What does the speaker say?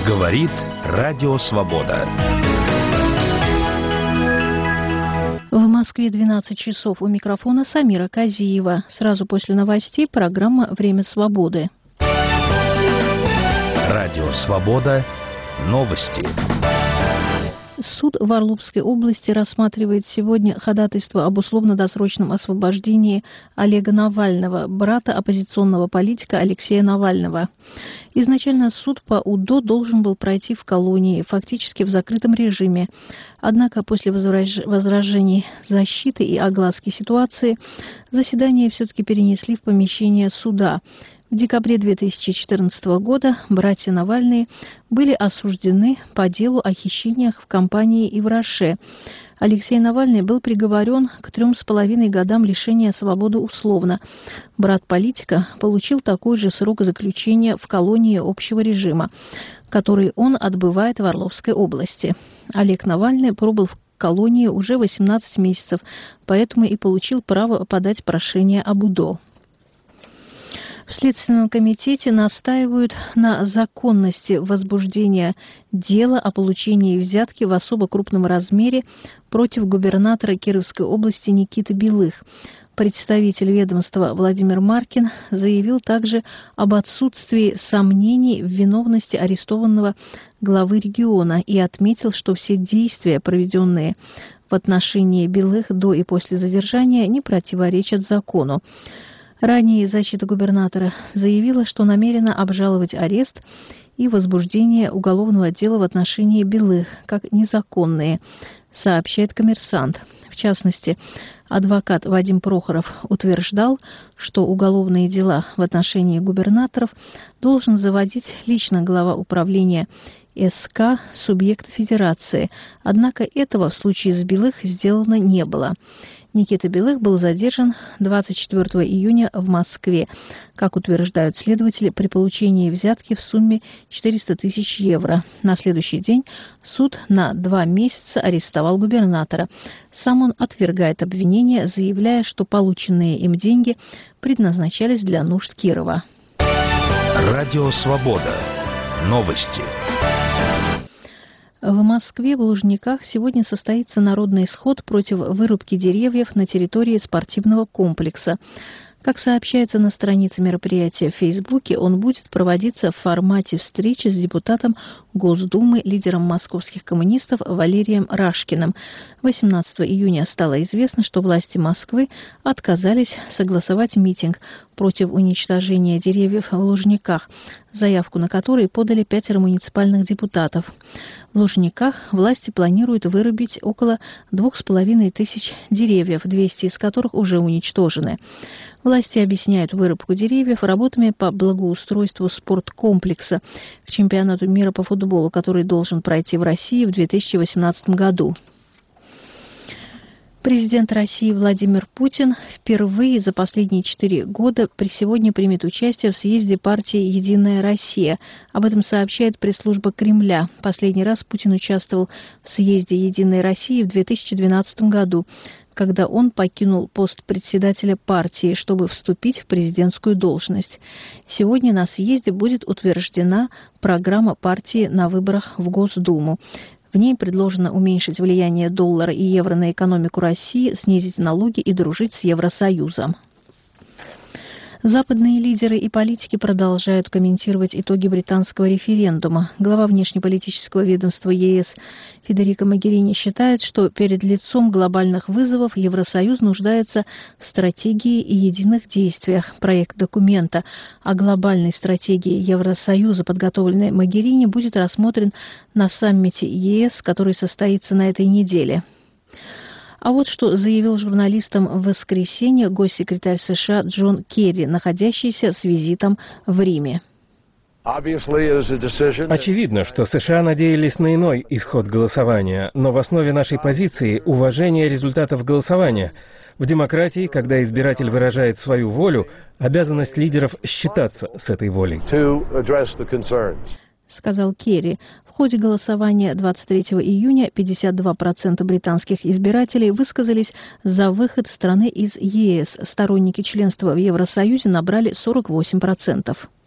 Говорит Радио Свобода. В Москве 12 часов. У микрофона Самира Казиева. Сразу после новостей программа «Время свободы». Радио Свобода. Новости. Суд в Орловской области рассматривает сегодня ходатайство об условно-досрочном освобождении Олега Навального, брата оппозиционного политика Алексея Навального. Изначально суд по УДО должен был пройти в колонии, фактически в закрытом режиме. Однако после возражений защиты и огласки ситуации заседание все-таки перенесли в помещение суда. В декабре 2014 года братья Навальные были осуждены по делу о хищениях в компании «Ивраше». Алексей Навальный был приговорен к 3,5 годам лишения свободы условно. Брат политика получил такой же срок заключения в колонии общего режима, который он отбывает в Орловской области. Олег Навальный пробыл в колонии уже 18 месяцев, поэтому и получил право подать прошение об УДО. В Следственном комитете настаивают на законности возбуждения дела о получении взятки в особо крупном размере против губернатора Кировской области Никиты Белых. Представитель ведомства Владимир Маркин заявил также об отсутствии сомнений в виновности арестованного главы региона и отметил, что все действия, проведенные в отношении Белых до и после задержания, не противоречат закону. Ранее защита губернатора заявила, что намерена обжаловать арест и возбуждение уголовного дела в отношении Белых как незаконные, сообщает «Коммерсант». В частности, адвокат Вадим Прохоров утверждал, что уголовные дела в отношении губернаторов должен заводить лично глава управления СК субъекта федерации. Однако этого в случае с Белых сделано не было. Никита Белых был задержан 24 июня в Москве, как утверждают следователи, при получении взятки в сумме 400 тысяч евро. На следующий день суд на 2 месяца арестовал губернатора. Сам он отвергает обвинения, заявляя, что полученные им деньги предназначались для нужд Кирова. Радио Свобода. Новости. В Москве в Лужниках сегодня состоится народный сход против вырубки деревьев на территории спортивного комплекса. Как сообщается на странице мероприятия в Фейсбуке, он будет проводиться в формате встречи с депутатом Госдумы, лидером московских коммунистов Валерием Рашкиным. 18 июня стало известно, что власти Москвы отказались согласовать митинг против уничтожения деревьев в Лужниках, заявку на который подали 5 муниципальных депутатов. В Лужниках власти планируют вырубить около 2500 деревьев, 200 из которых уже уничтожены. Власти объясняют вырубку деревьев работами по благоустройству спорткомплекса к чемпионату мира по футболу, который должен пройти в России в 2018 году. Президент России Владимир Путин впервые за последние 4 года сегодня примет участие в съезде партии «Единая Россия». Об этом сообщает пресс-служба Кремля. Последний раз Путин участвовал в съезде «Единой России» в 2012 году, когда он покинул пост председателя партии, чтобы вступить в президентскую должность. Сегодня на съезде будет утверждена программа партии на выборах в Госдуму. В ней предложено уменьшить влияние доллара и евро на экономику России, снизить налоги и дружить с Евросоюзом. Западные лидеры и политики продолжают комментировать итоги британского референдума. Глава внешнеполитического ведомства ЕС Федерико Могерини считает, что перед лицом глобальных вызовов Евросоюз нуждается в стратегии и единых действиях. Проект документа о глобальной стратегии Евросоюза, подготовленный Могерини, будет рассмотрен на саммите ЕС, который состоится на этой неделе. А вот что заявил журналистам в воскресенье госсекретарь США Джон Керри, находящийся с визитом в Риме. Очевидно, что США надеялись на иной исход голосования, но в основе нашей позиции уважение результатов голосования. В демократии, когда избиратель выражает свою волю, обязанность лидеров считаться с этой волей. Сказал Керри. В ходе голосования 23 июня 52% британских избирателей высказались за выход страны из ЕС. Сторонники членства в Евросоюзе набрали 48%.